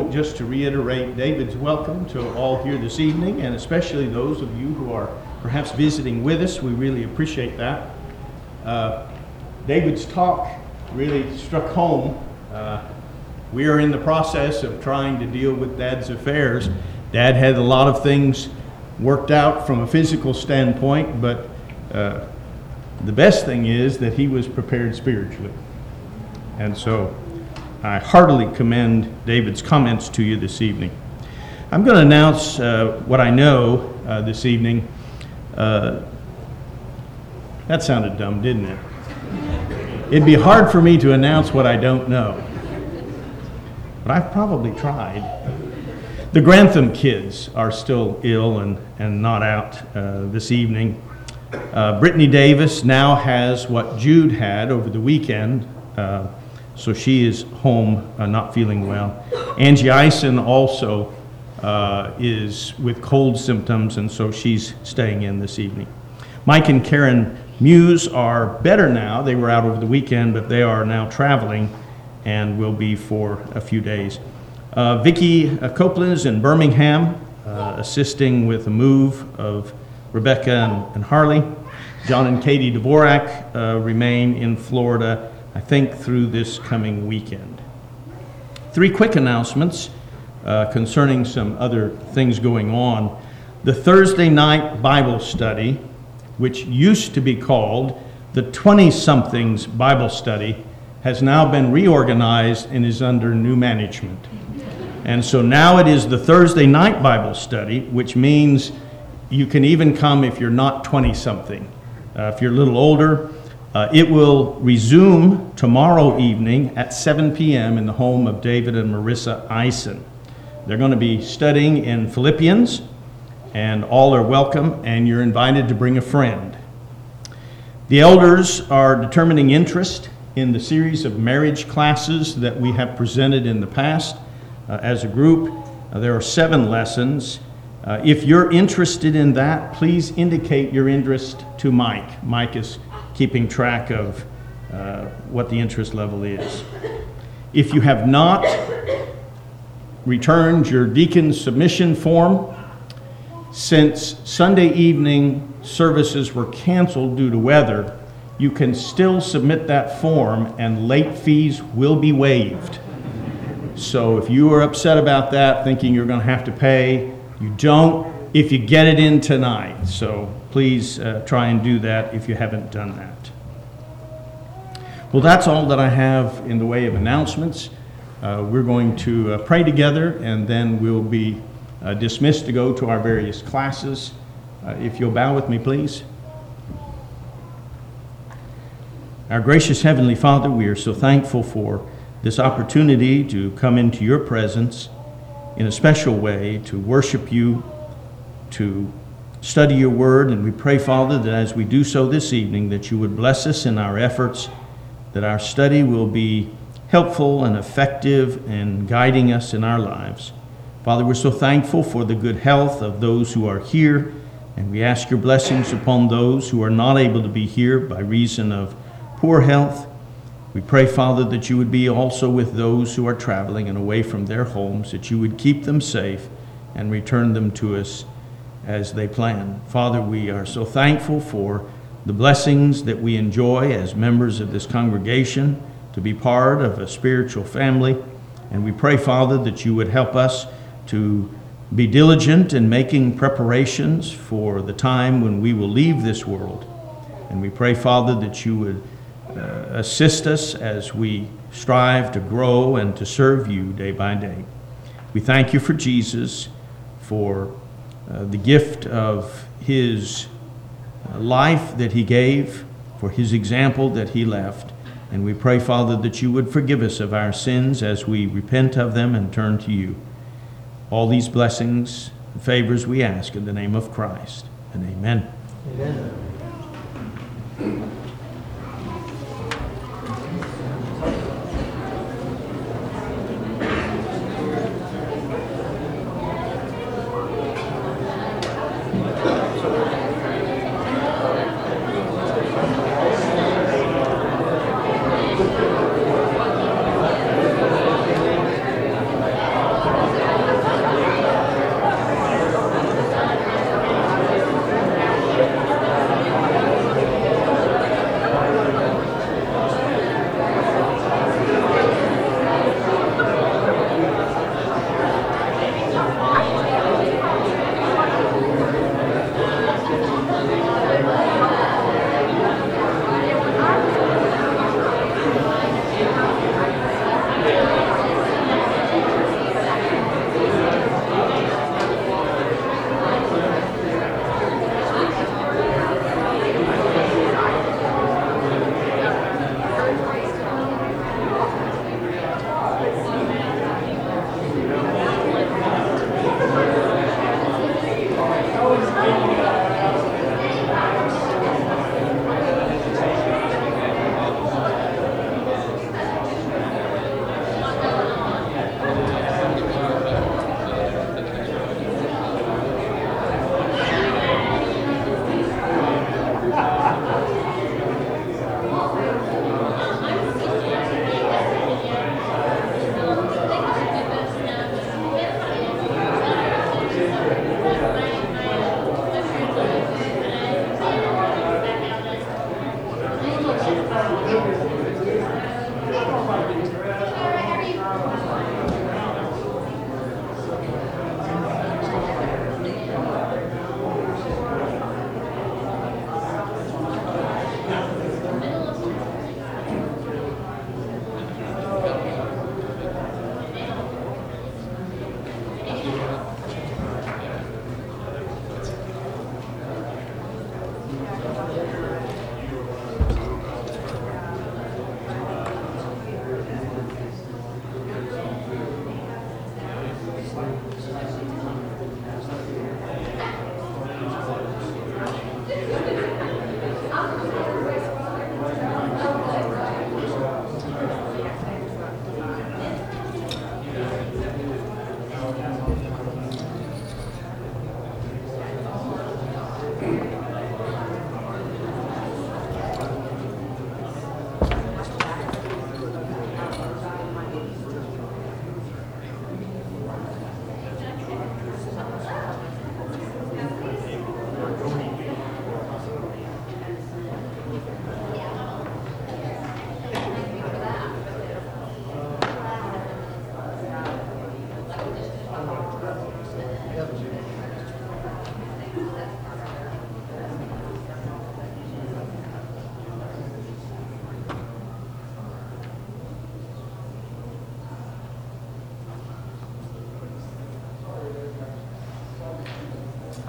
just to reiterate David's welcome to all here this evening, and especially those of you who are perhaps visiting with us. We really appreciate that. David's talk really struck home. We are in the process of trying to deal with Dad's affairs. Dad had a lot of things worked out from a physical standpoint, but the best thing is that he was prepared spiritually. And so I heartily commend David's comments to you this evening. I'm going to announce what I know this evening. That sounded dumb, didn't it? It'd be hard for me to announce what I don't know. But I've probably tried. The Grantham kids are still ill and not out this evening. Brittany Davis now has what Jude had over the weekend, so she is home not feeling well. Angie Eisen also is with cold symptoms, and so she's staying in this evening. Mike and Karen Muse are better now. They were out over the weekend, but they are now traveling and will be for a few days. Vicki Copeland is in Birmingham, assisting with the move of Rebecca and Harley. John and Katie Dvorak remain in Florida, I think, through this coming weekend. 3 quick announcements concerning some other things going on. The Thursday night Bible study, which used to be called the 20-somethings Bible study, has now been reorganized and is under new management. And so now it is the Thursday night Bible study, which means you can even come if you're not 20-something. If you're a little older, it will resume tomorrow evening at 7 p.m. in the home of David and Marissa Eisen. They're going to be studying in Philippians, and all are welcome, and you're invited to bring a friend. The elders are determining interest in the series of marriage classes that we have presented in the past as a group. There are 7 lessons. If you're interested in that, please indicate your interest to Mike. Mike is keeping track of what the interest level is. If you have not returned your deacon's submission form, since Sunday evening services were canceled due to weather, you can still submit that form and late fees will be waived. So if you are upset about that, thinking you're going to have to pay, you don't if you get it in tonight. So please try and do that if you haven't done that. Well, that's all that I have in the way of announcements. We're going to pray together, and then we'll be dismissed to go to our various classes. If you'll bow with me, please. Our gracious Heavenly Father, we are so thankful for this opportunity to come into your presence in a special way, to worship you, to study your word. And we pray, Father, that as we do so this evening, that you would bless us in our efforts, that our study will be helpful and effective in guiding us in our lives. Father, we're so thankful for the good health of those who are here, and we ask your blessings upon those who are not able to be here by reason of poor health. We pray, Father, that you would be also with those who are traveling and away from their homes, that you would keep them safe and return them to us as they plan. Father, we are so thankful for the blessings that we enjoy as members of this congregation, to be part of a spiritual family. And we pray, Father, that you would help us to be diligent in making preparations for the time when we will leave this world. And we pray, Father, that you would assist us as we strive to grow and to serve you day by day. We thank you for Jesus, for the gift of his life that he gave, for his example that he left. And we pray, Father, that you would forgive us of our sins as we repent of them and turn to you. All these blessings and favors we ask in the name of Christ. And amen. Amen.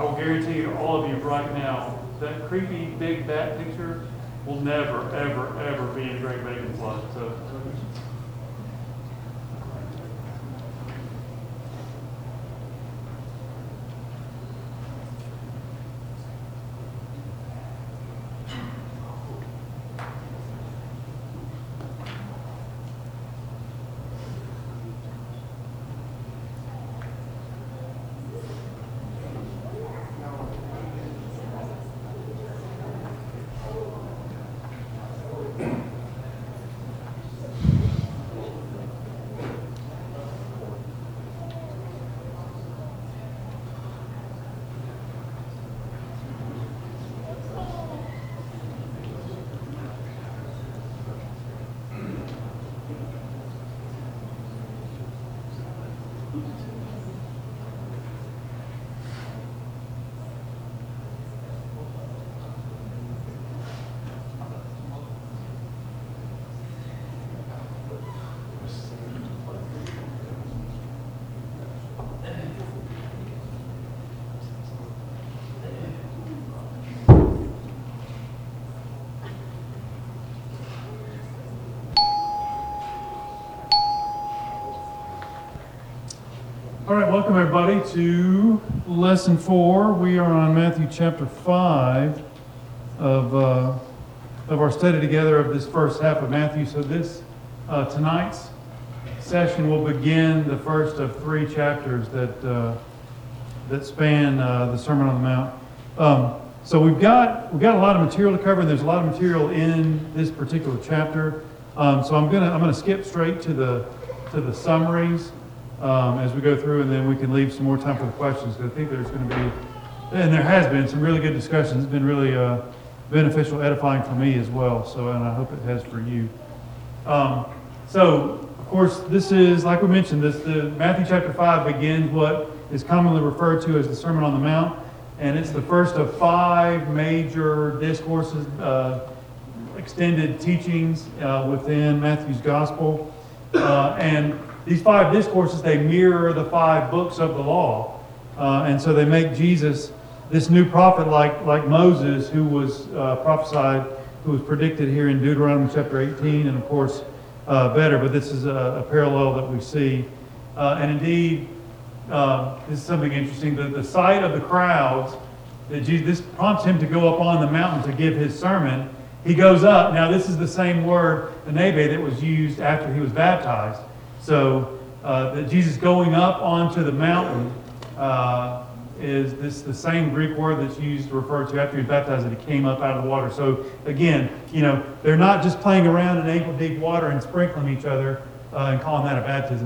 I will guarantee you, all of you right now, that creepy big bat picture will never, ever, ever be in Great Bacon Flood. So. All right, welcome everybody to lesson 4. We are on Matthew chapter 5 of our study together of this first half of Matthew. So this tonight's session will begin the first of 3 chapters that span the Sermon on the Mount. So we've got a lot of material to cover, and there's a lot of material in this particular chapter. So I'm gonna skip straight to the summaries. As we go through, and then we can leave some more time for the questions, because I think there's going to be, and there has been, some really good discussions. It's been really beneficial, edifying for me as well, and I hope it has for you. So, of course, this is, like we mentioned, the Matthew chapter 5 begins what is commonly referred to as the Sermon on the Mount, and it's the first of 5 major discourses, extended teachings within Matthew's Gospel, and these 5 discourses, they mirror the 5 books of the law. And so they make Jesus this new prophet like Moses, who was prophesied, who was predicted here in Deuteronomy chapter 18, and of course better, but this is a parallel that we see. And indeed, this is something interesting. The sight of the crowds, this prompts him to go up on the mountain to give his sermon. He goes up. Now this is the same word, the nebe, that was used after he was baptized. So that Jesus going up onto the mountain is the same Greek word that's used to refer to after he was baptized, that he came up out of the water. So again, they're not just playing around in ankle-deep water and sprinkling each other and calling that a baptism.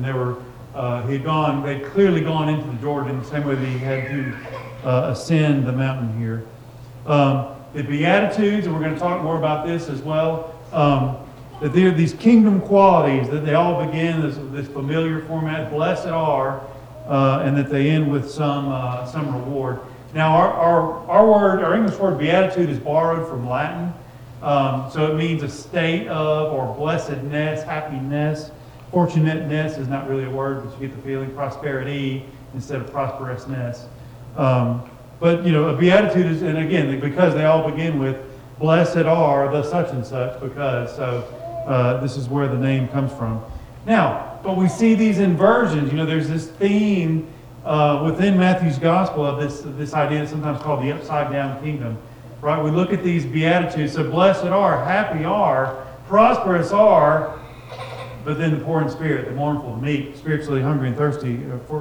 They'd clearly gone into the Jordan the same way that he had to ascend the mountain here. The Beatitudes, and we're going to talk more about this as well. That there are these kingdom qualities, that they all begin this familiar format, blessed are, and that they end with some reward. Now, our English word beatitude is borrowed from Latin, so it means a state of, or blessedness, happiness. Fortunateness is not really a word, but you get the feeling, prosperity instead of prosperousness. But a beatitude is, and again, because they all begin with blessed are the such and such, because this is where the name comes from. Now, but we see these inversions. There's this theme within Matthew's Gospel of this idea that's sometimes called the upside-down kingdom. Right? We look at these Beatitudes. So blessed are, happy are, prosperous are, but then the poor in spirit, the mournful, the meek, spiritually hungry and thirsty,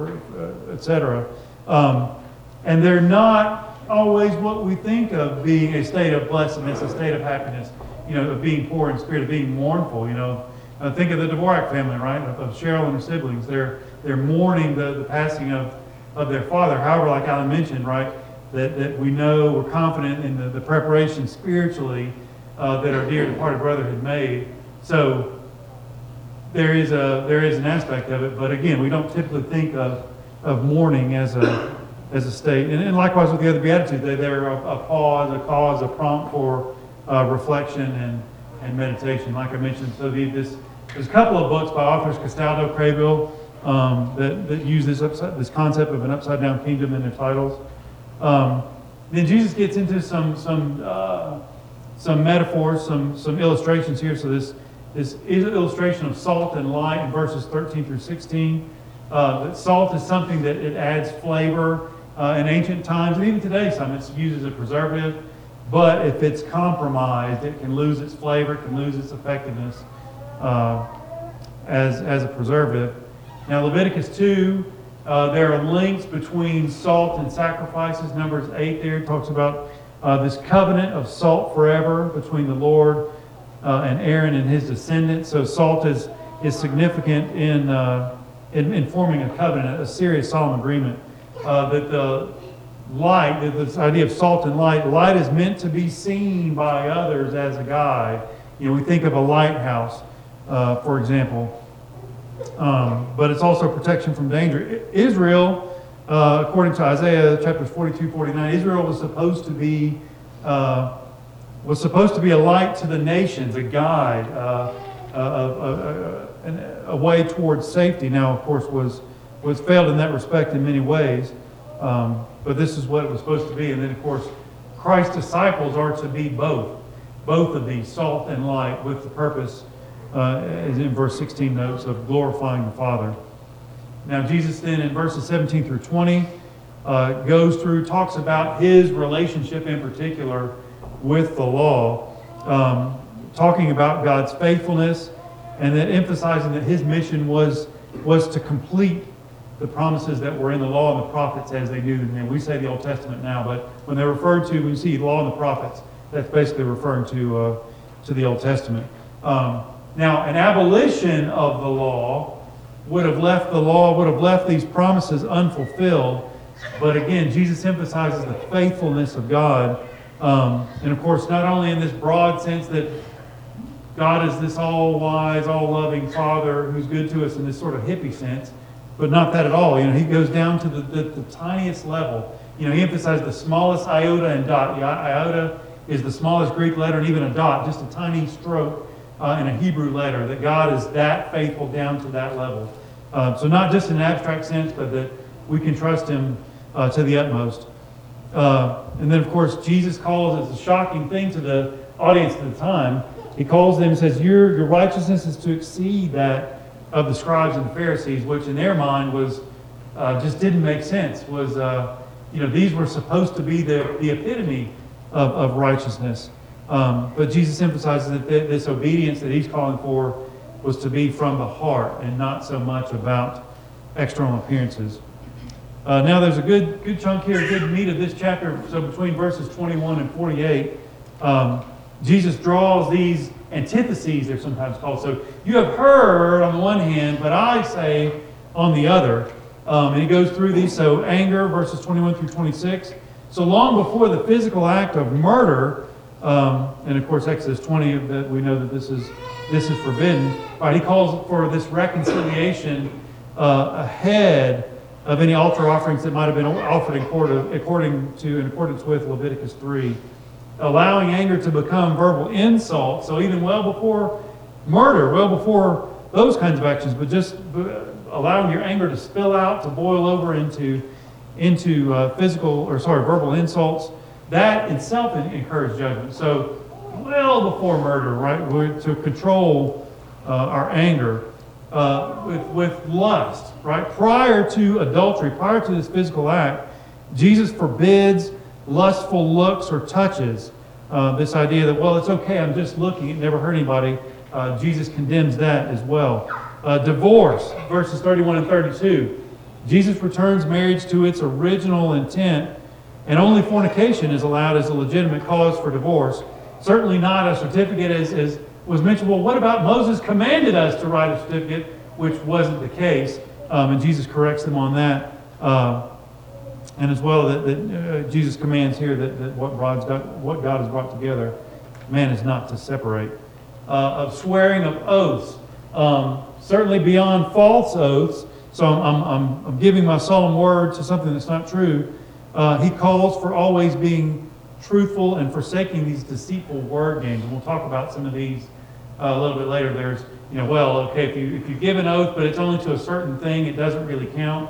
etc. And they're not always what we think of being a state of blessedness, a state of happiness, of being poor in spirit, of being mournful. Think of the Dvorak family, right? Of Cheryl and her siblings. They're mourning the passing of their father. However, like Alan mentioned, right, that we know, we're confident in the preparation spiritually that our dear departed brother had made. So there is an aspect of it, but again, we don't typically think of mourning as a state. And likewise with the other Beatitudes, they're a pause, a cause, a prompt for reflection and meditation. Like I mentioned, so there's a couple of books by authors, Castaldo, Craybill, that use this concept of an upside-down kingdom in their titles. Then Jesus gets into some metaphors, some illustrations here. So this is an illustration of salt and light in verses 13 through 16. That salt is something that it adds flavor in ancient times, and even today it's used as a preservative. But if it's compromised, it can lose its flavor, it can lose its effectiveness as a preservative. Now Leviticus 2, there are links between salt and sacrifices. Numbers 8 there talks about this covenant of salt forever between the Lord and Aaron and his descendants. So salt is significant in forming a covenant, a serious solemn agreement. That the light, this idea of salt and light is meant to be seen by others as a guide. We think of a lighthouse, for example. But it's also protection from danger. Israel, according to Isaiah chapters 42, 49, Israel was supposed to be a light to the nations, a guide, a way towards safety. Now, of course, was failed in that respect in many ways. But this is what it was supposed to be. And then, of course, Christ's disciples are to be both of these, salt and light, with the purpose, as in verse 16 notes, of glorifying the Father. Now, Jesus then in verses 17 through 20 talks about his relationship in particular with the law, talking about God's faithfulness, and then emphasizing that his mission was to complete the promises that were in the law and the prophets as they do. And we say the Old Testament now, but when they're referred to, when you see the law and the prophets, that's basically referring to the Old Testament. Now, an abolition of the law would have left these promises unfulfilled. But again, Jesus emphasizes the faithfulness of God. And of course, not only in this broad sense that God is this all-wise, all-loving Father who's good to us in this sort of hippie sense, but not that at all. He goes down to the tiniest level. He emphasized the smallest iota and dot. The iota is the smallest Greek letter, and even a dot, just a tiny stroke in a Hebrew letter, that God is that faithful down to that level. So not just in an abstract sense, but that we can trust him to the utmost. And then, of course, Jesus calls, it's a shocking thing to the audience at the time, he calls them and says, your righteousness is to exceed that of the scribes and the Pharisees, which in their mind was just didn't make sense. These were supposed to be the epitome of righteousness. But Jesus emphasizes that this obedience that he's calling for was to be from the heart and not so much about external appearances. Now there's a good chunk here, a good meat of this chapter. So between verses 21 and 48, Jesus draws these antitheses, they're sometimes called. So you have heard on the one hand, but I say on the other. And he goes through these. So anger, verses 21 through 26. So long before the physical act of murder, and of course Exodus 20, that we know that this is forbidden. Right, he calls for this reconciliation ahead of any altar offerings that might have been offered in accordance with Leviticus 3. Allowing anger to become verbal insult, so even well before murder, well before those kinds of actions, but just allowing your anger to spill out, to boil over into verbal insults, that itself encouraged judgment. So well before murder, right, we're to control our anger with lust, right? Prior to adultery, prior to this physical act, Jesus forbids lustful looks or touches. This idea that, well, it's okay, I'm just looking, it never hurt anybody. Jesus condemns that as well. Divorce, verses 31 and 32. Jesus returns marriage to its original intent, and only fornication is allowed as a legitimate cause for divorce. Certainly not a certificate as was mentioned. Well, what about Moses commanded us to write a certificate, which wasn't the case, and Jesus corrects them on that. And as well, that Jesus commands here that what God has brought together, man is not to separate. Of swearing of oaths, certainly beyond false oaths. So I'm giving my solemn word to something that's not true. He calls for always being truthful and forsaking these deceitful word games. And we'll talk about some of these a little bit later. There's, if you give an oath, but it's only to a certain thing, it doesn't really count.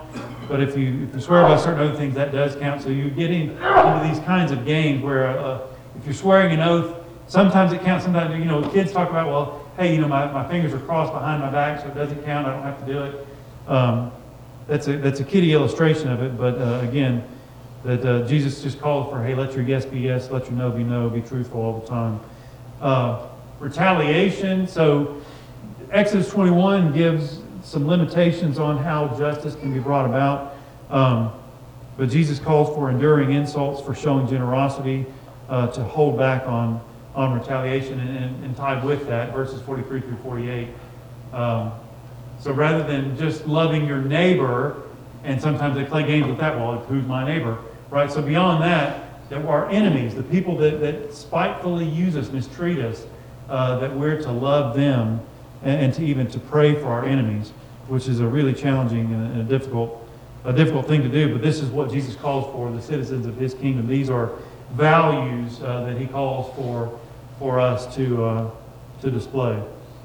But if you swear by certain other things, that does count. So you get into these kinds of games where if you're swearing an oath, sometimes it counts. Sometimes, kids talk about, well, hey, my fingers are crossed behind my back, so it doesn't count. I don't have to do it. That's a kiddie illustration of it. But again, that Jesus just called for, hey, let your yes be yes, let your no be no, be truthful all the time. Retaliation. So Exodus 21 gives some limitations on how justice can be brought about. But Jesus calls for enduring insults, for showing generosity, to hold back on retaliation, and tied with that, verses 43 through 48. So rather than just loving your neighbor, and sometimes they play games with that, well, who's my neighbor, right? So beyond that our enemies, the people that spitefully use us, mistreat us, that we're to love them, and to pray for our enemies, which is a really challenging and a difficult thing to do. But this is what Jesus calls for the citizens of His kingdom. These are values that He calls for us to display.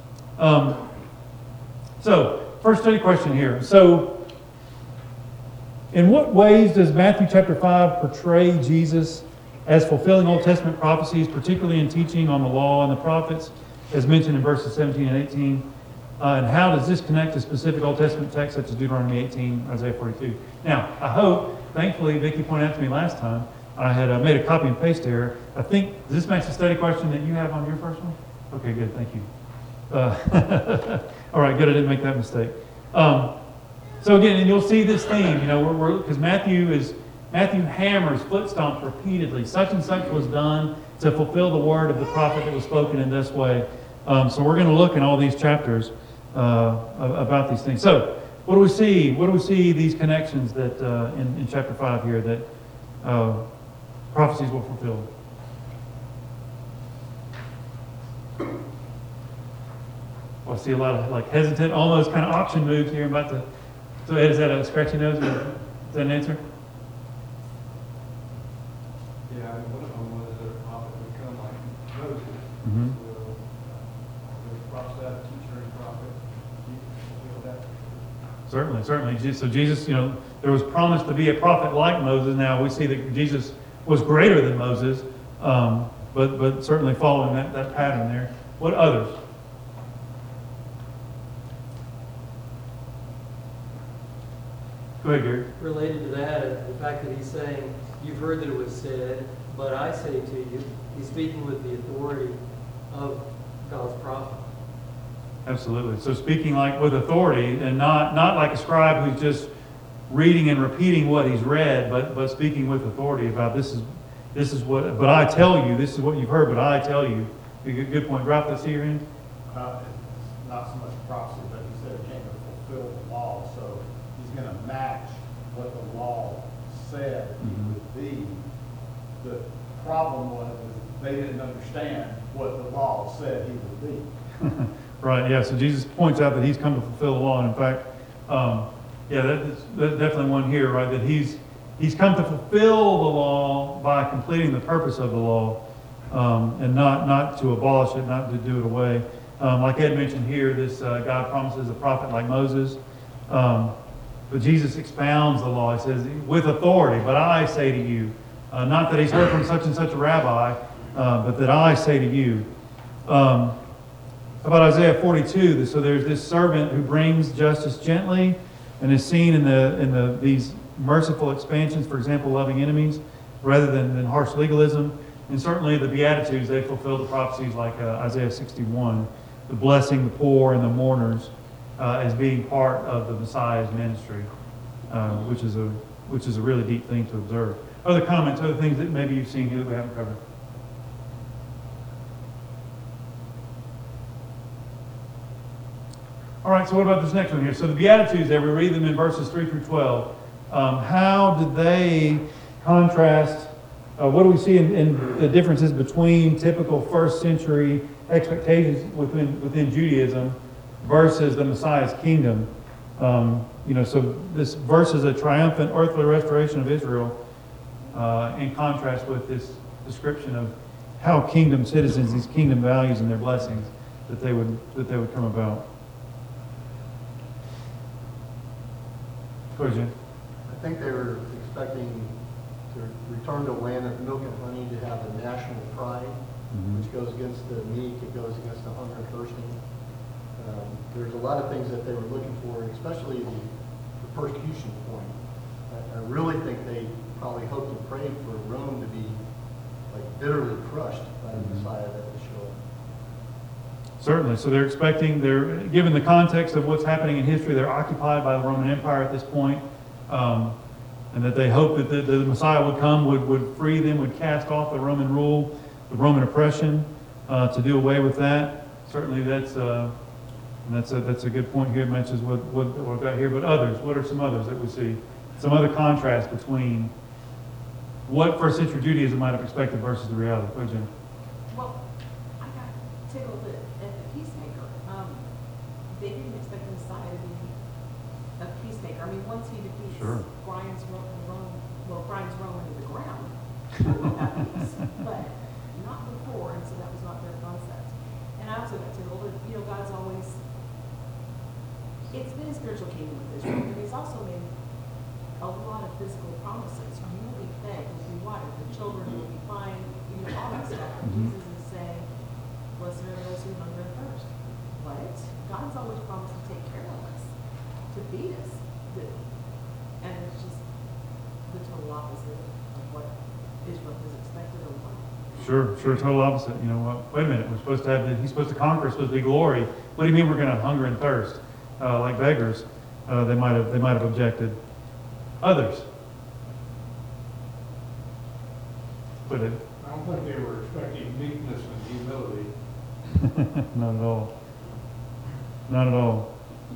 So, first study question here. So, in what ways does Matthew chapter 5 portray Jesus as fulfilling Old Testament prophecies, particularly in teaching on the law and the prophets, as mentioned in verses 17 and 18? And how does this connect to specific Old Testament texts such as Deuteronomy 18, Isaiah 42? Now, I hope, thankfully, Vicki pointed out to me last time, I had made a copy and paste error. I think, does this match the study question that you have on your first one? Okay, good, thank you. All right, good, I didn't make that mistake. So again, and you'll see this theme, because Matthew hammers, foot stomps repeatedly. Such and such was done to fulfill the word of the prophet that was spoken in this way. So we're going to look in all these chapters about these things. So what do we see? What do we see these connections that in chapter 5 here that prophecies will fulfill? Well, I see a lot of hesitant, almost kind of option moves here. I'm about to. So Ed, is that a scratchy nose? Is that an answer? Yeah, one of them was a prophet would come like Moses. Mm-hmm. The prophet, teacher and prophet. Certainly. So Jesus, there was promised to be a prophet like Moses. Now we see that Jesus was greater than Moses, but certainly following that pattern there. What others? Go ahead, Gary. Related to that, the fact that he's saying, you've heard that it was said, but I say to you, he's speaking with the authority of God's prophet. Absolutely. So speaking with authority, and not like a scribe who's just reading and repeating what he's read, but speaking with authority about this is what. But I tell you, this is what you've heard. But I tell you, good point. Ralph, let's see your hand. It's not so much prophecy, but he said it came to fulfill the law. So he's going to match what the law said he would be. The problem was they didn't understand what the law said he would be. Right, yeah, so Jesus points out that he's come to fulfill the law. And in fact, that's definitely one here, right, that he's come to fulfill the law by completing the purpose of the law, and not to abolish it, not to do it away. Like Ed mentioned here, this God promises a prophet like Moses, but Jesus expounds the law. He says, with authority, but I say to you, not that he's heard from such and such a rabbi, but that I say to you. About Isaiah 42, so there's this servant who brings justice gently and is seen in these merciful expansions, for example, loving enemies, rather than harsh legalism. And certainly the Beatitudes, they fulfill the prophecies like Isaiah 61, the blessing the poor and the mourners as being part of the Messiah's ministry, which is a really deep thing to observe. Other comments, other things that maybe you've seen here that we haven't covered? All right, so what about this next one here? So the Beatitudes there, we read them in verses 3 through 12. How did they contrast? What do we see in the differences between typical first century expectations within Judaism versus the Messiah's kingdom? So this verse is a triumphant earthly restoration of Israel in contrast with this description of how kingdom citizens, these kingdom values and their blessings, that they would come about. Go ahead, Jim. think they were expecting to return to a land of milk and honey, to have a national pride, which goes against the meek, it goes against the hunger and thirsting. There's a lot of things that they were looking for, especially the persecution point. I really think they probably hoped and prayed for Rome to be like bitterly crushed by the Messiah that would show up. Certainly. So they're expecting, given the context of what's happening in history, they're occupied by the Roman Empire at this point, and that they hope that the Messiah would come, would free them, would cast off the Roman rule, the Roman oppression, to do away with that. Certainly that's a good point here. It mentions what we've got here, but others, what are some others that we see? Some other contrast between what first century Judaism might have expected versus the reality. Go ahead, Jim. Well, I got tickled at the peacemaker. They didn't expect the Messiah to be a peacemaker. I mean, once he defeats Sure. Brian's Rome into the ground, we'll have peace. But not before, and so that was not their concept. And I also got tickled that, God's always, it's been a spiritual kingdom with Israel, but he's also made a lot of physical promises. You will be fed, you'll be watered, the children will be fine, all that stuff. And Jesus is saying, blessed are those who hunger and thirst. What? God's always promised to take care of us, to feed us. And it's just the total opposite of what Israel has expected or wanted. Sure, total opposite. You know what? Wait a minute. We're supposed to have. He's supposed to conquer. It's supposed to be glory. What do you mean we're going to hunger and thirst like beggars? They might have objected. Others. Put it. I don't think they were expecting meekness and humility. Not at all. Not at all.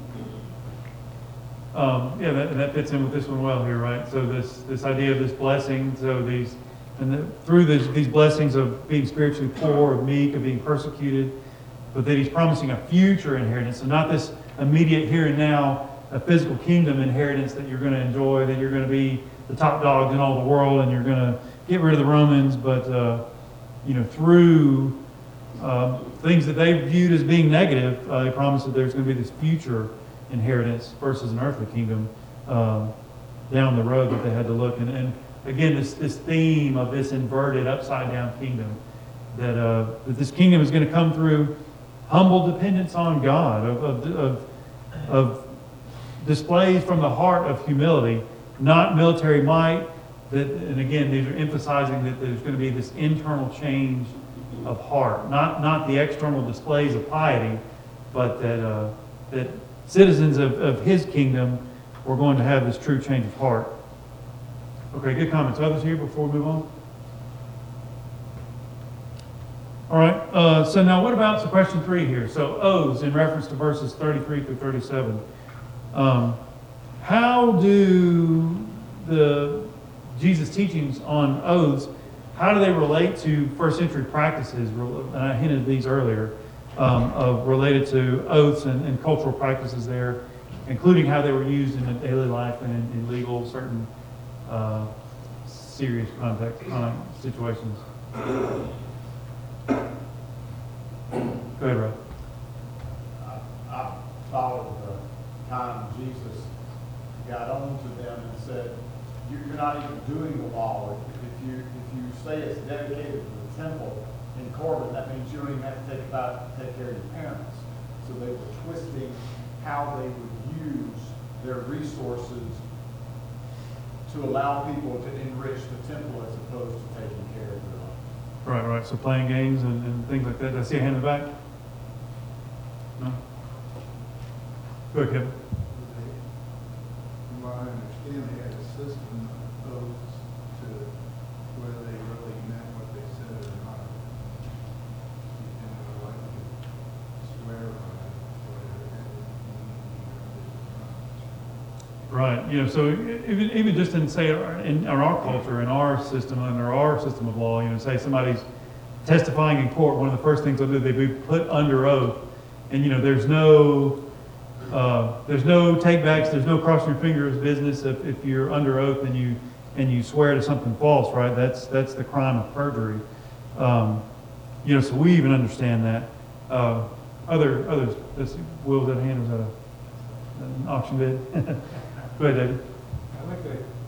Yeah, that fits in with this one well here, right? So this idea of this blessing. So through these blessings of being spiritually poor, of meek, of being persecuted, but that he's promising a future inheritance. So not this immediate here and now, a physical kingdom inheritance that you're going to enjoy, that you're going to be the top dogs in all the world and you're going to get rid of the Romans, but through things that they viewed as being negative, he promised that there's going to be this future inheritance versus an earthly kingdom down the road that they had to look. And again, this theme of this inverted, upside-down kingdom, that this kingdom is going to come through humble dependence on God, of displays from the heart of humility, not military might. And again, these are emphasizing that there's going to be this internal change of heart, not the external displays of piety, but that citizens of his kingdom were going to have this true change of heart. Okay, good comments. Others here before we move on? All right, so now what about question 3 here? So oaths in reference to verses 33 through 37. How do Jesus' teachings on oaths, how do they relate to first century practices? And I hinted at these earlier, related to oaths and cultural practices there, including how they were used in daily life and in legal, certain serious context situations. Go ahead, Rob. I followed the time Jesus got on to them and said, you're not even doing the law. If you say it's dedicated to the temple in Corbin, that means you don't even have to take care of your parents. So they were twisting how they would use their resources to allow people to enrich the temple as opposed to taking care of their own. Right. So playing games and things like that. Did I see a hand in the back? No? Go ahead, Kevin. From what I understand, they had a system of oaths to whether they really meant what they said or not. And like to swear on it, Right. So even just in, say, in our culture, in our system, under our system of law, say somebody's testifying in court, one of the first things they'll do, they be put under oath. And, there's no takebacks, there's no crossing your fingers business if you're under oath and you swear to something false, right? That's the crime of perjury. So we even understand that. Others, Will, was that a hand? Was that an auction bid? Go ahead, David. I think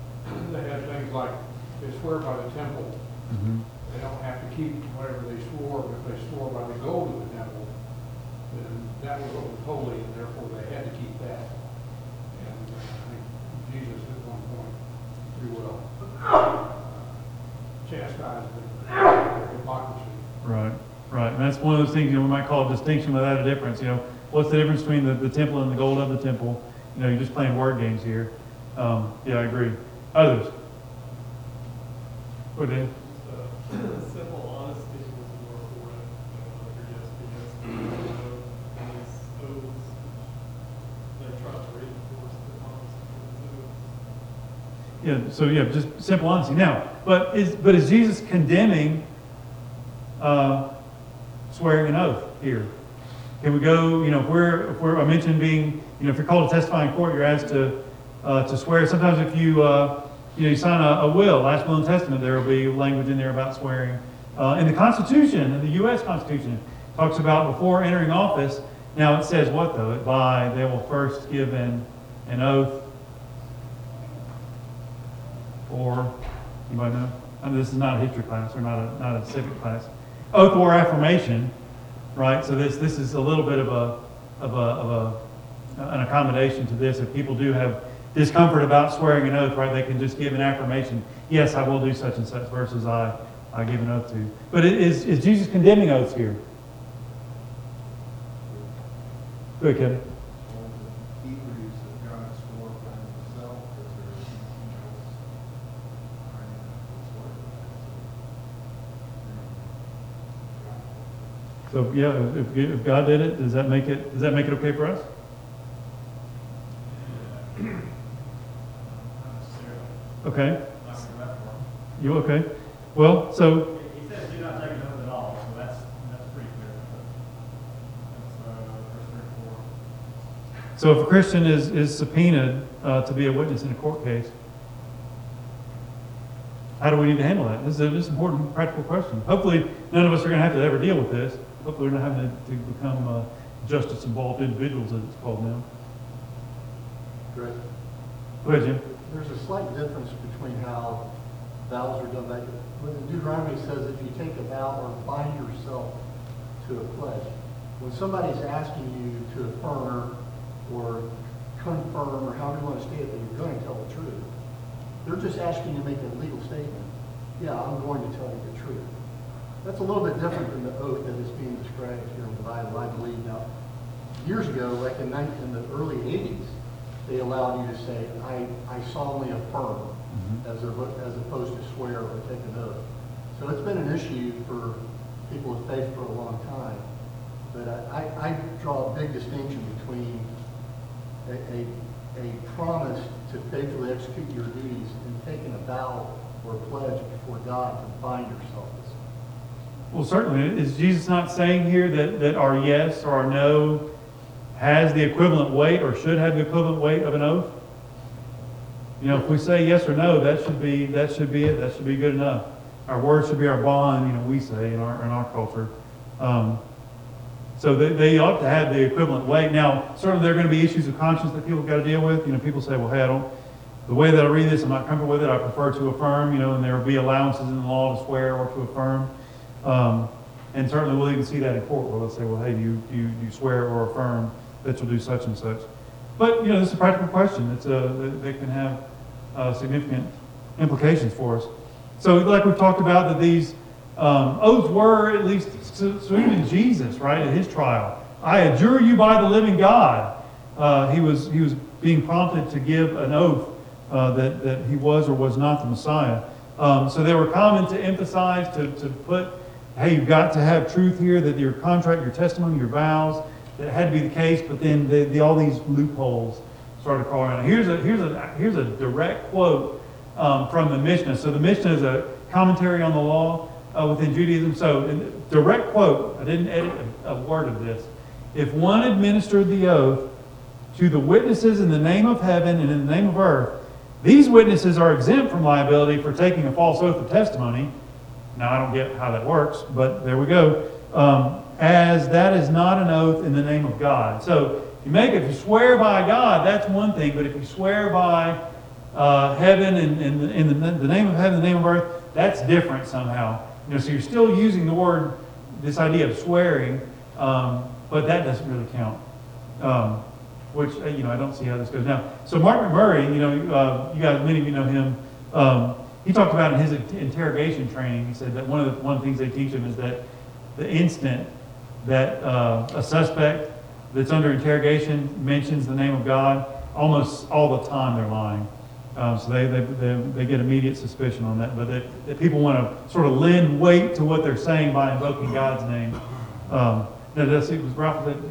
like, they swear by the temple, Mhm. they don't have to keep whatever they swore, but if they swore by the gold of the temple, then that was what was holy, and therefore they had to keep that. And I think Jesus at one point, pretty well, chastised their hypocrisy. Right, right. And that's one of those things, we might call a distinction without a difference. What's the difference between the temple and the gold of the temple? You're just playing word games here. Yeah, I agree. Others? Go ahead. Simple honesty was more for it, like you're just because these oaths, they're trying to reinforce the honesty of those oaths. Yeah, so yeah, just simple honesty. Now, but is Jesus condemning swearing an oath here? Can we go, if we're I mentioned being, if you're called to testify in court, you're asked to swear. Sometimes if you you sign a will, last will and testament, there will be language in there about swearing. In the Constitution, in the U.S. Constitution, it talks about before entering office. Now it says what though? They will first give an oath. Or, anybody know? I mean, this is not a history class or not a civic class. Oath or affirmation, right? So this is a little bit of an accommodation to this. If people do have discomfort about swearing an oath, right, they can just give an affirmation. Yes, I will do such and such versus I give an oath to. But is Jesus condemning oaths here? Go ahead, Kevin. Hebrews that God swore by himself that there is nothing else behind that sword. So yeah, if God did it, does that make it okay for us? Okay. You okay? Well, so He says, do not take an oath at all, so that's pretty clear. That's verse 34. so if a Christian is subpoenaed to be a witness in a court case, how do we need to handle that? This is an important practical question. Hopefully, none of us are going to have to ever deal with this. Hopefully, we're not having to become justice-involved individuals, as it's called now. Greg? Go ahead, Jim. There's a slight difference between how vows are done. When Deuteronomy says if you take a vow or bind yourself to a pledge, when somebody's asking you to affirm or confirm or however you want to state it that you're going to tell the truth, they're just asking you to make a legal statement. Yeah, I'm going to tell you the truth. That's a little bit different than the oath that is being described here in the Bible, I believe. Now, years ago, like in the early 80s, they allowed you to say, I solemnly affirm, as opposed to swear or take an oath. So it's been an issue for people of faith for a long time. But I draw a big distinction between a promise to faithfully execute your duties and taking a vow or a pledge before God to bind yourself. Well, certainly. Is Jesus not saying here that our yes or our no has the equivalent weight or should have the equivalent weight of an oath? If we say yes or no, that should be it. That should be good enough. Our word should be our bond, we say in our culture. So they ought to have the equivalent weight. Now, certainly there are going to be issues of conscience that people have got to deal with. People say, well, hey, the way that I read this, I'm not comfortable with it. I prefer to affirm, and there will be allowances in the law to swear or to affirm. And certainly we'll even see that in court where they'll say, well, hey, you swear or affirm that you'll do such and such. But, this is a practical question. They can have significant implications for us. So like we've talked about, that these oaths were, at least, so even Jesus, right, at his trial, I adjure you by the living God. He was being prompted to give an oath that he was or was not the Messiah. So they were common to emphasize, to put, hey, you've got to have truth here, that your contract, your testimony, your vows, that had to be the case, but then all these loopholes started crawling around. Here's a direct quote from the Mishnah. So the Mishnah is a commentary on the law within Judaism. So direct quote, I didn't edit a word of this. If one administered the oath to the witnesses in the name of heaven and in the name of earth, these witnesses are exempt from liability for taking a false oath of testimony. Now, I don't get how that works, but there we go. As that is not an oath in the name of God. So if you swear by God, that's one thing, but if you swear by heaven and in the name of heaven, the name of earth, that's different somehow. So you're still using the word, this idea of swearing, but that doesn't really count. Which, I don't see how this goes now. So Mark McMurray, you guys, many of you know him. He talked about in his interrogation training, he said that one of the things they teach him is that the instant that a suspect that's under interrogation mentions the name of God, almost all the time they're lying. So they get immediate suspicion on that. But that people want to sort of lend weight to what they're saying by invoking God's name. Now, that's it was Ralph that.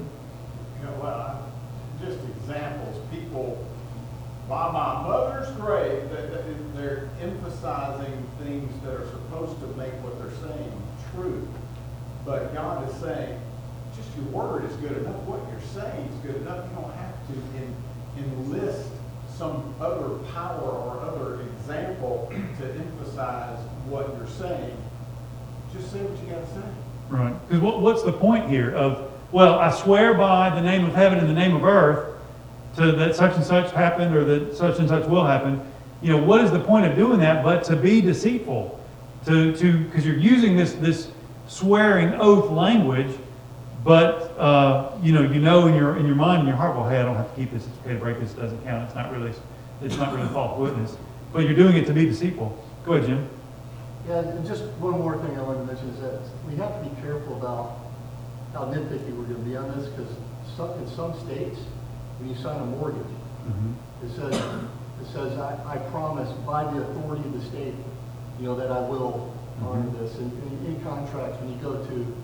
Just examples. People, by my mother's grave, they're emphasizing things that are supposed to make what they're saying true. But God is saying, just your word is good enough. What you're saying is good enough. You don't have to enlist some other power or other example to emphasize what you're saying. Just say what you got to say. Right. Because what's the point here of, well, I swear by the name of heaven and the name of earth to that such and such happened or that such and such will happen. What is the point of doing that but to be deceitful? Because you're using this swearing oath language, but you know in your mind, in your heart, well, hey, I don't have to keep this. It's okay to break this. It doesn't count. It's not really false witness. But you're doing it to be deceitful. Go ahead, Jim. Yeah, and just one more thing I want to mention is that we have to be careful about how nitpicky we're going to be on this, because in some states, when you sign a mortgage, it says I promise by the authority of the state, that I will honor this. And in contracts, when you go to,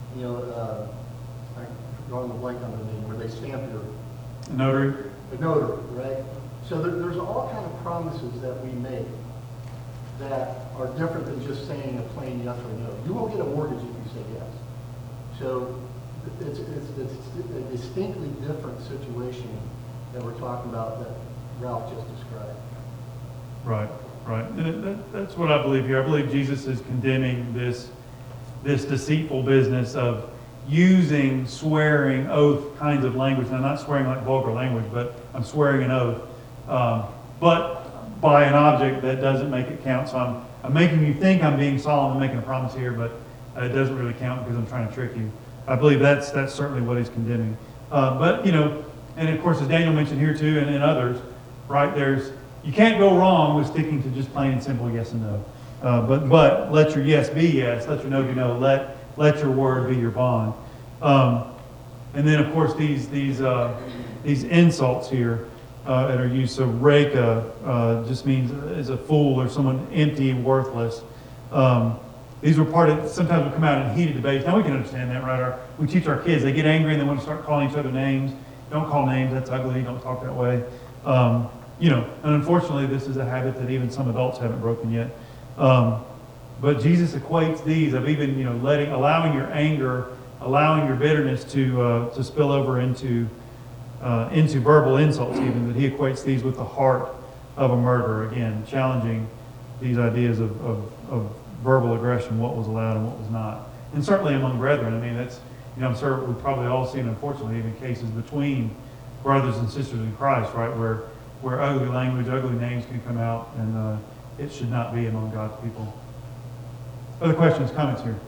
I'm drawing the blank on the name, where they stamp your Notary. a notary, right? So there's all kind of promises that we make that are different than just saying a plain yes or no. You won't get a mortgage if you say yes. So it's a distinctly different situation that we're talking about that Ralph just described. Right. And that's what I believe here. I believe Jesus is condemning this deceitful business of using swearing oath kinds of language. And I'm not swearing like vulgar language, but I'm swearing an oath. But by an object that doesn't make it count. So I'm making you think I'm being solemn and making a promise here, but it doesn't really count because I'm trying to trick you. I believe that's certainly what he's condemning. But, and of course, as Daniel mentioned here too, and others, right, you can't go wrong with sticking to just plain and simple yes and no. But let your yes be yes, let your no be no, let your word be your bond. And then, of course, these insults here that are used. So reka just means is a fool or someone empty, worthless. These were sometimes we come out in heated debates. Now we can understand that, right? We teach our kids, they get angry and they want to start calling each other names. Don't call names, that's ugly, don't talk that way. And unfortunately this is a habit that even some adults haven't broken yet. But Jesus equates these of even, allowing your anger, allowing your bitterness to spill over into verbal insults even, that he equates these with the heart of a murderer. Again, challenging these ideas of verbal aggression, what was allowed and what was not. And certainly among brethren, I mean, that's, I'm sure we've probably all seen, unfortunately, even cases between brothers and sisters in Christ, right, where ugly language, ugly names can come out, and it should not be among God's people. Other questions, comments here?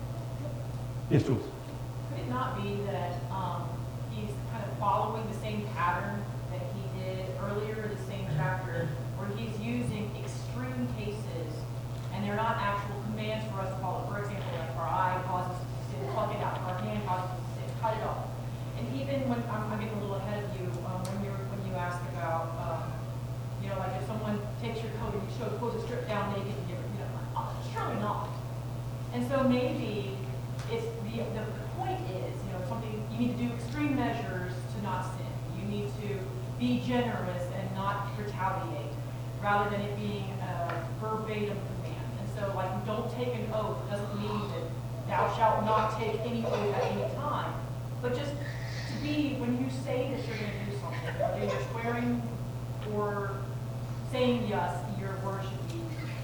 Yes, Jules. Could it not be that he's kind of following the same pattern that he did earlier in the same chapter, where he's using extreme cases, and they're not actual commands for us to follow? For example, like our eye causes us to sin, pluck it out. Our hand causes us to sin, cut it off. And even when I'm getting a little ahead of you, when you ask about, like if someone takes your coat and you pulls a strip down naked, and surely not. And so maybe it's the point is, something you need to do extreme measures to not sin. You need to be generous and not retaliate, rather than it being a verbatim command. And so, like, don't take an oath doesn't mean that thou shalt not take any oath at any time, but just to be, when you say that you're going to do something, whether you're swearing or saying yes, your word should be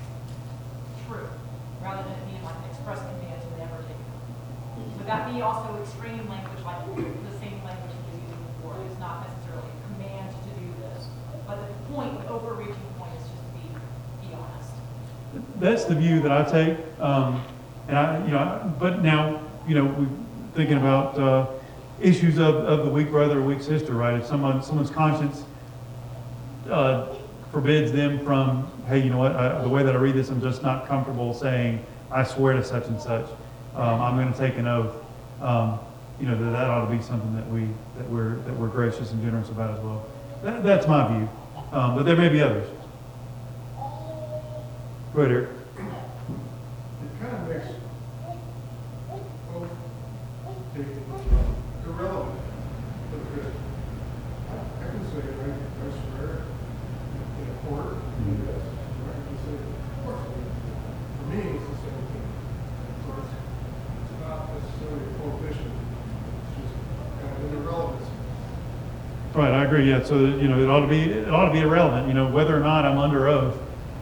true, rather than it being like an express command to never take it. Would that be also extreme language, like the same language he was using before? It's not necessarily a command to do this, but the point, the overreaching point that's the view that I take. And but now, we're thinking about issues of the weak brother or weak sister, right? If someone's conscience forbids them from, hey, you know what, the way that I read this, I'm just not comfortable saying, I swear to such and such. I'm going to take an oath. That ought to be something that we're gracious and generous about as well. That's my view. But there may be others. Go ahead, Eric. It kind of makes oath taking irrelevant, because I can say, I swear, in a court, yes, I can say, of course, for me, it's the same thing. So it's not necessarily a prohibition, it's just kind of an irrelevancy. Right, I agree. Yeah, so that, it ought to be irrelevant. Whether or not I'm under oath,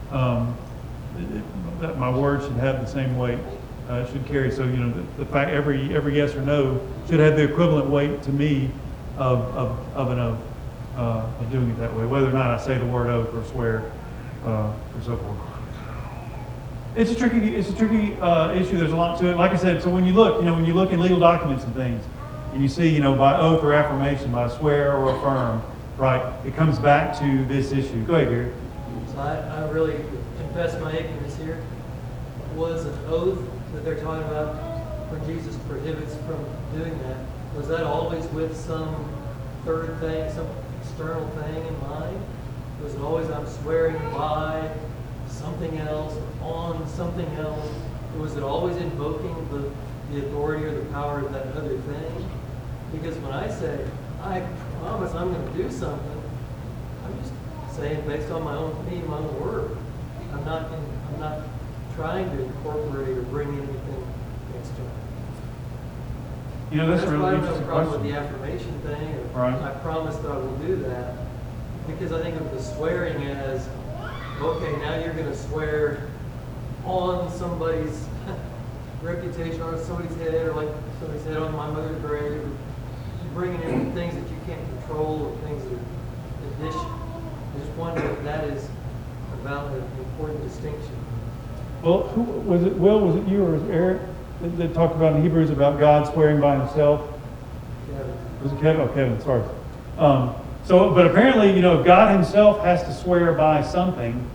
that my word should have the same weight. It should carry. So the fact every yes or no should have the equivalent weight to me of an oath, of doing it that way. Whether or not I say the word oath or swear, or so forth. It's a tricky issue. There's a lot to it. Like I said, so when you look in legal documents and things, and you see, by oath or affirmation, by swear or affirm, right? It comes back to this issue. Go ahead, Gary. So I really confess my ignorance here. Was an oath that they're talking about when Jesus prohibits from doing that, was that always with some third thing, some external thing in mind? Was it always I'm swearing by something else, on something else? Or was it always invoking the authority or the power of that other thing? Because when I say, I promise I'm going to do something, I'm just saying based on my own word. I'm not trying to incorporate or bring anything external. That's a why really I have no interesting problem with question. the affirmation thing. Right. I promise that I will do that. Because I think of the swearing as, okay, now you're going to swear on somebody's reputation, or somebody's head, or like somebody's head on my mother's grave. You're bringing in things that you can't control, or things that are addition. I just wonder if that is a valid, important distinction. Well, who was it? Will, was it you or was it Eric that talked about in Hebrews about God swearing by Himself? Yeah. Was it Kevin? Oh, Kevin, sorry. But apparently, if God Himself has to swear by something,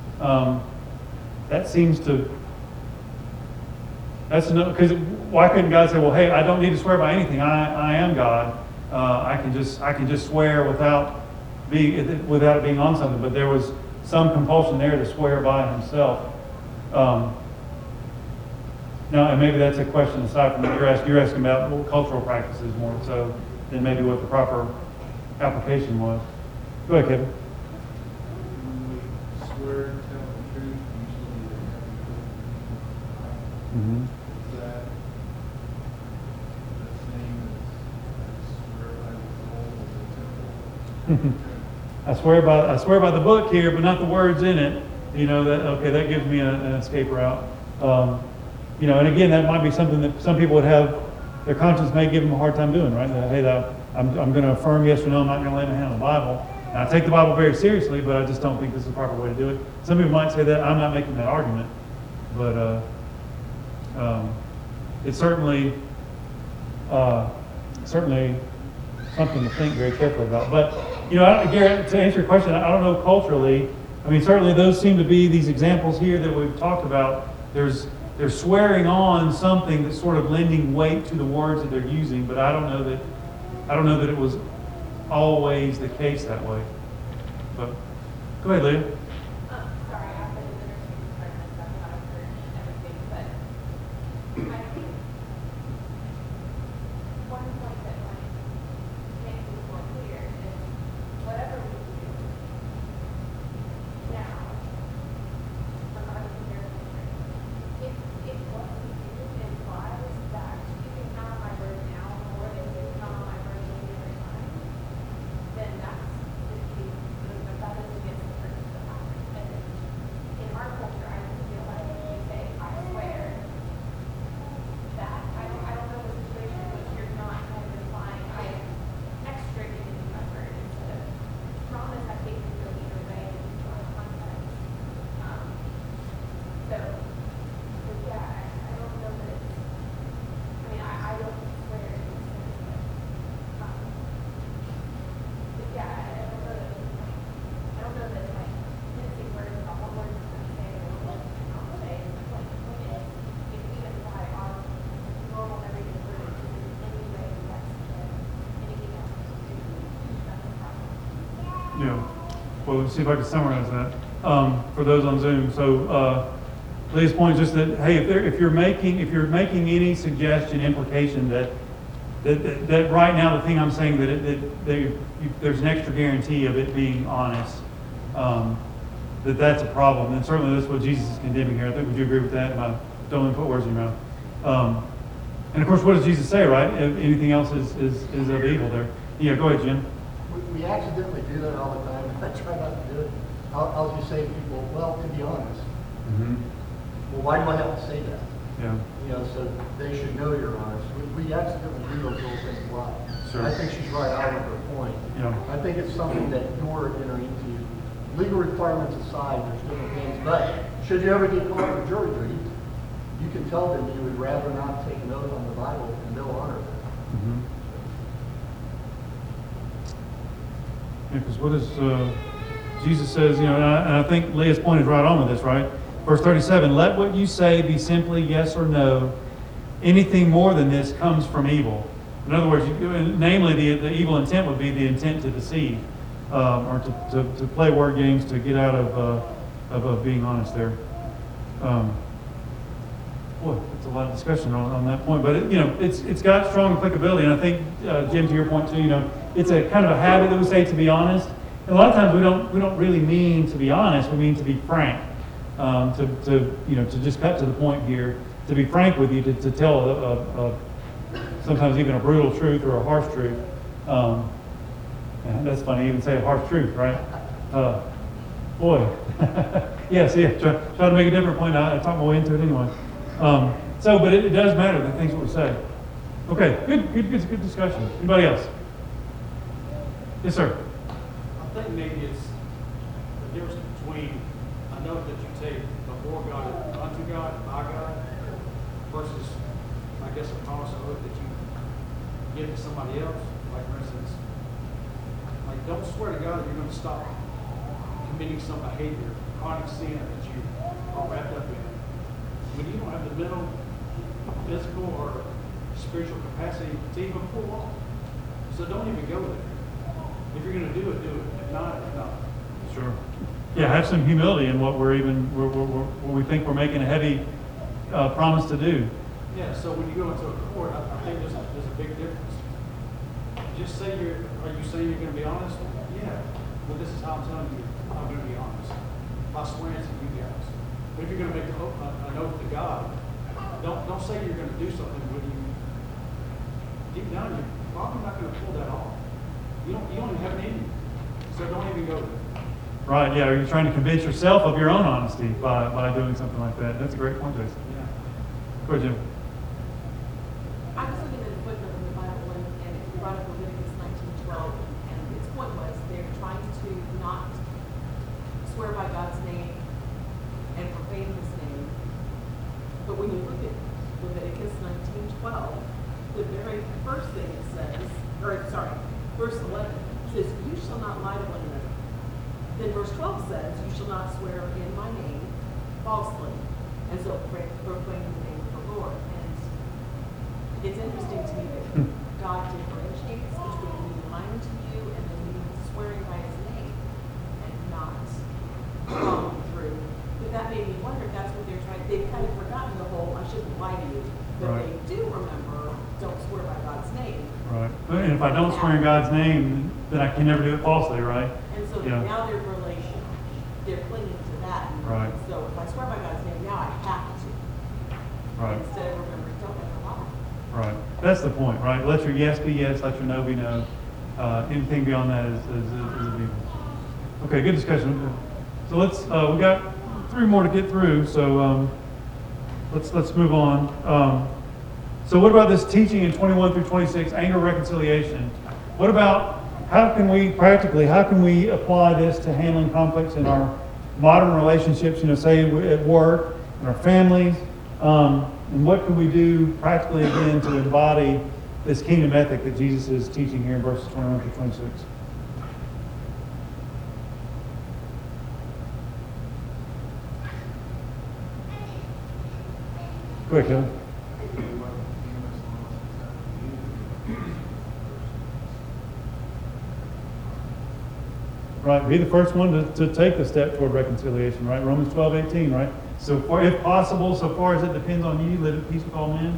that seems to. That's because why couldn't God say, well, hey, I don't need to swear by anything. I am God. I can just swear without it being on something. But there was some compulsion there to swear by Himself. Now, and maybe that's a question aside from what you're asking. You're asking about cultural practices more so than maybe what the proper application was. Go ahead, Kevin. When we swear to tell the truth, usually they have to do Mm-hmm. Is that the same as swear by the soul of the temple? I swear by the book here, but not the words in it. That gives me an escape route. And again, that might be something that some people would have, their conscience may give them a hard time doing, right? I'm going to affirm yes or no, I'm not going to lay my hand on the Bible. And I take the Bible very seriously, but I just don't think this is the proper way to do it. Some people might say that. I'm not making that argument. But it's certainly something to think very carefully about. But, Garrett, to answer your question, I don't know culturally. I mean, certainly those seem to be these examples here that we've talked about. They're swearing on something that's sort of lending weight to the words that they're using, but I don't know that it was always the case that way. But go ahead, Leah. Sorry, I've been in the nursing department stuff and I've heard everything, but I think one point that might make this more clear is whatever we do now, regarding the nursing training, if what we do implies that you can count on my word now more than you can count on my word any other time, then that's that is against the purpose of the pattern. And in our culture, I feel like if you say, I swear, We'll see if I can summarize that for those on Zoom. So Leah's point is just that, hey, if you're making any suggestion, implication that right now the thing I'm saying there's an extra guarantee of it being honest, that's a problem, and certainly that's what Jesus is condemning here. I think, would you agree with that? Don't let me put words in your mouth. And of course, what does Jesus say, right? If anything else is of evil there. Yeah, go ahead, Jim. We accidentally do that all the time. I try not to do it. I'll just say to people, well, to be honest, well, why do I have to say that? Yeah. You know, so they should know you're honest. We accidentally do those little things a lot. Sure. I think she's right on with her point. Yeah. I think it's something that you're entering into. Legal requirements aside, there's different things, but should you ever get caught in jury duty, you can tell them you would rather not take an oath on the Bible and they'll honor that. Yeah, because what does Jesus says, you know, and I think Leah's point is right on with this, right? Verse 37, let what you say be simply yes or no. Anything more than this comes from evil. In other words, namely the evil intent would be the intent to deceive or to play word games to get out of being honest there. Boy, it's a lot of discussion on that point, but it's got strong applicability, and I think Jim, to your point too, it's a kind of a habit that we say to be honest. And a lot of times we don't really mean to be honest. We mean to be frank, to just cut to the point here, to be frank with you, to tell a sometimes even a brutal truth or a harsh truth. And that's funny, even say a harsh truth, right? Boy, yes, yeah. Try to make a different point. I talked my way into it anyway. But it does matter, the things that we say. Okay, good discussion. Anybody else? Yes, sir. I think maybe it's the difference between a note that you take before God, unto God, by God, versus, I guess, a promise of oath that you give to somebody else. Like, for instance, don't swear to God that you're going to stop committing some behavior, chronic sin that you are wrapped up in. When you don't have the mental, physical, or spiritual capacity to even pull off. So don't even go there. If you're going to do it, do it. If not, not. Sure. Yeah, have some humility in what what we think we're making a heavy promise to do. Yeah. So when you go into a court, I think there's a big difference. Just say are you saying you're going to be honest? Yeah. Well, this is how I'm telling you I'm going to be honest. By swearing to you guys. But if you're going to make an oath to God, don't say you're going to do something when you deep down you're probably not going to pull that off. You don't even have it in you. So don't even go there. Right, yeah, are you trying to convince yourself of your own honesty by doing something like that? That's a great point, Jason. Yeah. Go ahead, Jim. I was looking at a footnote in the Bible and it brought up Leviticus 19:12, and its point was they're trying to not swear by God's name and profane his name. But when you look at Leviticus 19:12, the very first thing it says, verse 11 says, you shall not lie to one another. Then verse 12 says, you shall not swear in my name falsely, and so proclaim the name of the Lord. And it's interesting to me that God differentiates between me lying to you and then me swearing by his name and not following through. But that made me wonder if that's what they're trying. They've kind of forgotten the whole I shouldn't lie to you. But Right. they do remember, don't swear by God's name. Right. And if I don't swear in God's name, then I can never do it falsely, right? And so Yeah. now they're relational. They're clinging to that. Right. So if I swear by God's name, now I have to. Right. Instead of remembering, don't ever lie. Right. That's the point, right? Let your yes be yes, let your no be no. Anything beyond that is a evil. Okay, good discussion. So we got 3 more to get through, so let's move on. So what about this teaching in 21 through 26, anger reconciliation? What about how can we apply this to handling conflicts in our modern relationships, say at work, in our families, and what can we do practically again to embody this kingdom ethic that Jesus is teaching here in verses 21 through 26? Go ahead, Kevin. right? Be the first one to take the step toward reconciliation, right? Romans 12:18, right? So far, if possible, so far as it depends on you, live at peace with all men.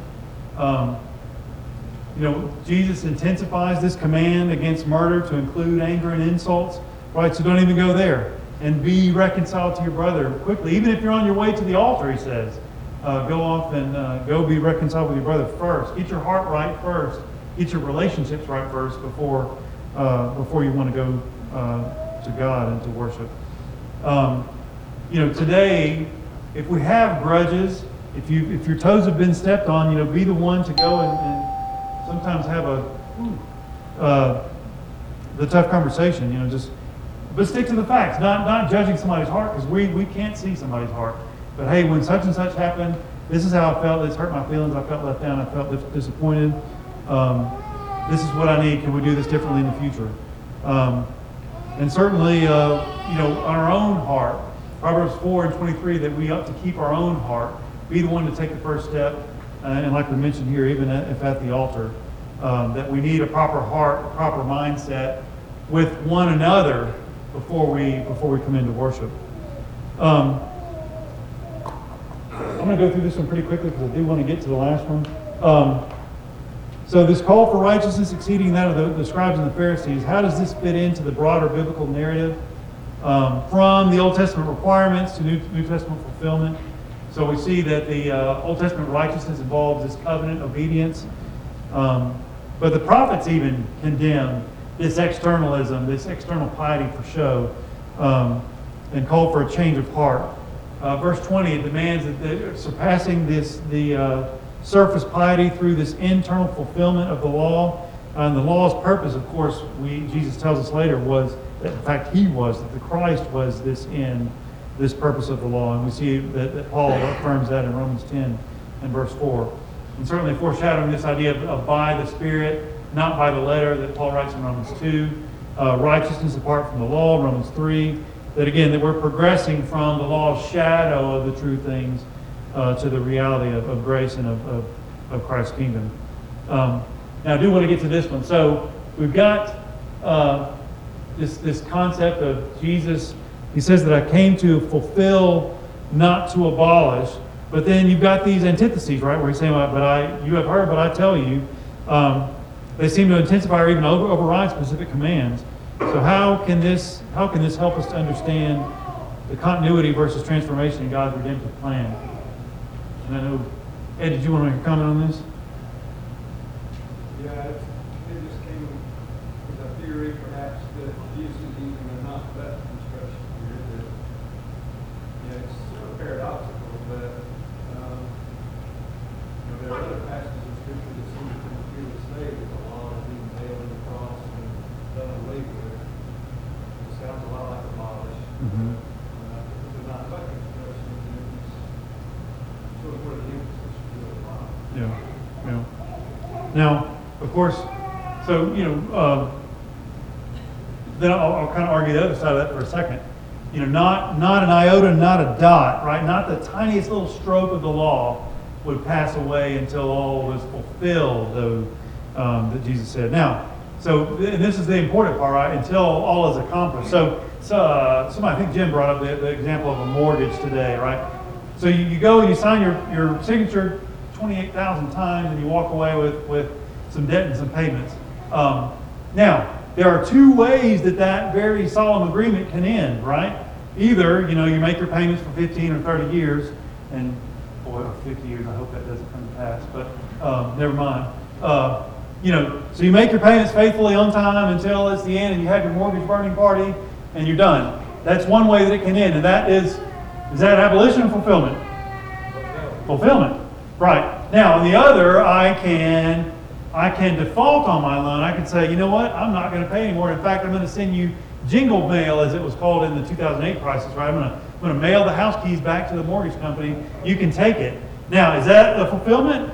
Jesus intensifies this command against murder to include anger and insults, right? So don't even go there. And be reconciled to your brother quickly. Even if you're on your way to the altar, he says, go off and go be reconciled with your brother first. Get your heart right first. Get your relationships right first before you want to go to God and to worship. Today, if we have grudges, if your toes have been stepped on, be the one to go and sometimes have the tough conversation. But stick to the facts, not judging somebody's heart, because we can't see somebody's heart. But hey, when such and such happened, this is how I felt. This hurt my feelings. I felt left down. I felt disappointed. This is what I need. Can we do this differently in the future? And certainly, on our own heart, Proverbs 4:23, that we ought to keep our own heart, be the one to take the first step. And like we mentioned here, even if at the altar, that we need a proper heart, a proper mindset with one another before we come into worship. I'm going to go through this one pretty quickly because I do want to get to the last one. So this call for righteousness exceeding that of the scribes and the Pharisees, how does this fit into the broader biblical narrative? From the Old Testament requirements to New Testament fulfillment. So we see that the Old Testament righteousness involves this covenant obedience. But the prophets even condemn this externalism, this external piety for show, and call for a change of heart. Verse 20, it demands that surpassing the surface piety through this internal fulfillment of the law. And the law's purpose, of course, Jesus tells us later, was that in fact that the Christ was this purpose of the law. And we see that Paul affirms that in Romans 10 and verse 4. And certainly foreshadowing this idea of by the Spirit, not by the letter, that Paul writes in Romans 2. Righteousness apart from the law, Romans 3. That again, that we're progressing from the law's shadow of the true things to the reality of grace and of Christ's kingdom. Now I do want to get to this one. So we've got this concept of Jesus. He says that I came to fulfill, not to abolish. But then you've got these antitheses, right? Where he's saying, you have heard, but I tell you. They seem to intensify or even override specific commands. So how can this help us to understand the continuity versus transformation in God's redemptive plan? And I know, Ed, did you want to make a comment on this? Yeah, it just came with a theory perhaps that Jesus is using a not that construction here that it's sort of paradoxical, but there are other passages of Scripture that seem to clearly say that the law is being nailed to the cross and done away with. It sounds a lot like abolish. Mm-hmm. The not that construction is sort of where the emphasis should really lie. Yeah. Now, of course, so, then I'll kind of argue the other side of that for a second. Not an iota, not a dot, right? Not the tiniest little stroke of the law would pass away until all was fulfilled, though, that Jesus said. Now, and this is the important part, right? Until all is accomplished. So somebody, I think Jim brought up the example of a mortgage today, right? So you go and you sign your signature 28,000 times and you walk away with some debt and some payments. Now, there are two ways that very solemn agreement can end, right? Either, you make your payments for 15 or 30 years, and boy, 50 years, I hope that doesn't come to pass, but never mind. So you make your payments faithfully on time until it's the end and you have your mortgage burning party and you're done. That's one way that it can end, and that is that abolition or fulfillment? Fulfillment. Right. Now, on the other, I can default on my loan. I can say, you know what, I'm not going to pay anymore. In fact, I'm going to send you jingle mail, as it was called in the 2008 crisis, right? I'm going to mail the house keys back to the mortgage company. You can take it. Now, is that the fulfillment?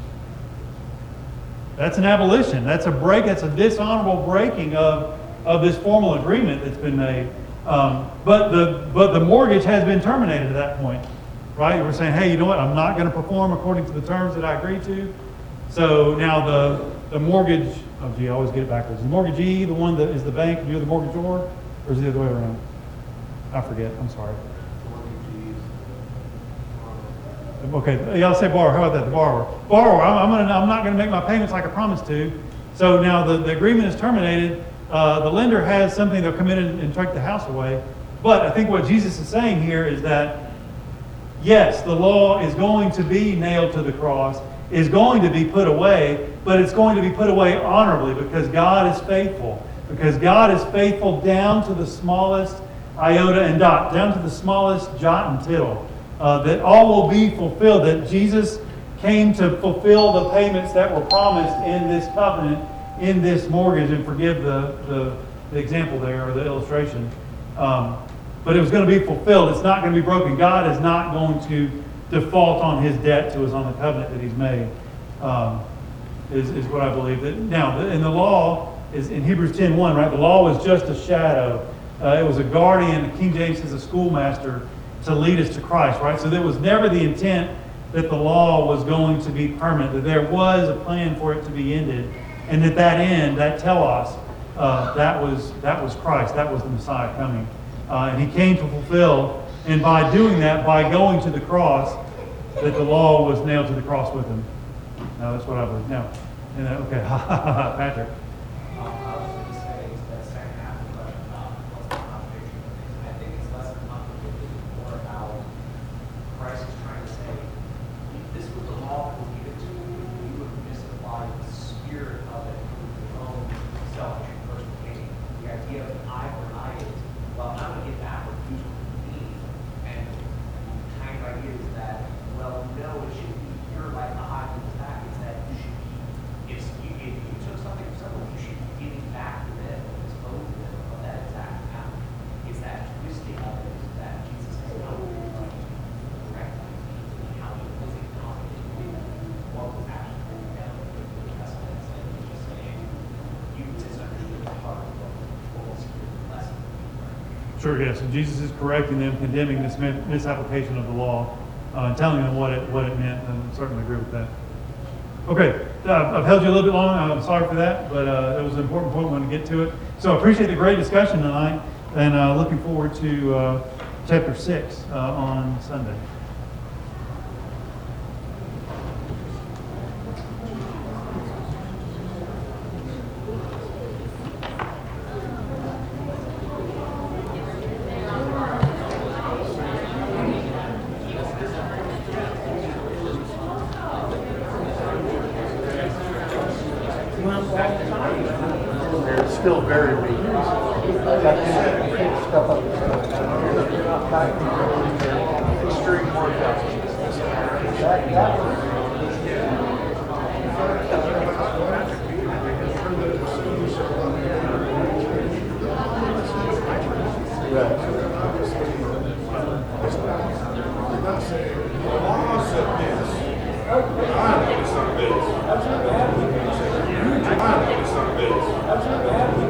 That's an abolition. That's a break. That's a dishonorable breaking of this formal agreement that's been made. But the mortgage has been terminated at that point, right? We're saying, hey, you know what? I'm not going to perform according to the terms that I agreed to. So now the mortgage, I always get it backwards. The mortgagee, the one that is the bank, and you're the mortgagor. Or is it the other way around? I forget, I'm sorry. Okay, yeah, I'll say borrower. How about that? The borrower. Borrower, I'm not gonna make my payments like I promised to. So now the agreement is terminated. The lender has something, they'll come in and take the house away. But I think what Jesus is saying here is that, yes, the law is going to be nailed to the cross, is going to be put away, but it's going to be put away honorably because God is faithful. Because God is faithful down to the smallest iota and dot, down to the smallest jot and tittle. That all will be fulfilled, that Jesus came to fulfill the payments that were promised in this covenant, in this mortgage, and forgive the example there, or the illustration. But it was going to be fulfilled. It's not going to be broken. God is not going to default on his debt to us on the covenant that he's made, is what I believe. Now, in the law, is in Hebrews 10:1, right? The law was just a shadow. It was a guardian. King James says a schoolmaster to lead us to Christ, right? So there was never the intent that the law was going to be permanent, that there was a plan for it to be ended, and that end, that telos, that was Christ, that was the Messiah coming. And he came to fulfill, and by doing that, by going to the cross, that the law was nailed to the cross with him. Now that's what I believe. Now, okay, Patrick. I was going to say that second half of the question about what's the contradiction of things. I think it's less complicated, more about Christ is trying to say, if this was the law that was given to you, you would misapply the spirit of it with your own selfish and personal gain. The idea of an eye for an eye is, well, I'm going to get back what you mean. And the kind of idea is that, well, no, it should be your like the eye for the back. It's that you should be, if you took something from someone, you should be giving back to them and exposing them of that exact amount. It's that twisting of it that Jesus has not really correctly how he was acknowledging what was actually written down in the New Testament. And he's just saying, you misunderstood the heart of what was here in the lesson. Sure, yes. And Jesus is correcting them, condemning this misapplication of the law, and telling them what it meant, and I certainly agree with that. Okay, I've held you a little bit long. I'm sorry for that, but it was an important point. We want to get to it. So I appreciate the great discussion tonight, and looking forward to chapter 6 on Sunday. It's still very weak. Stuff up. Extreme workout. Right.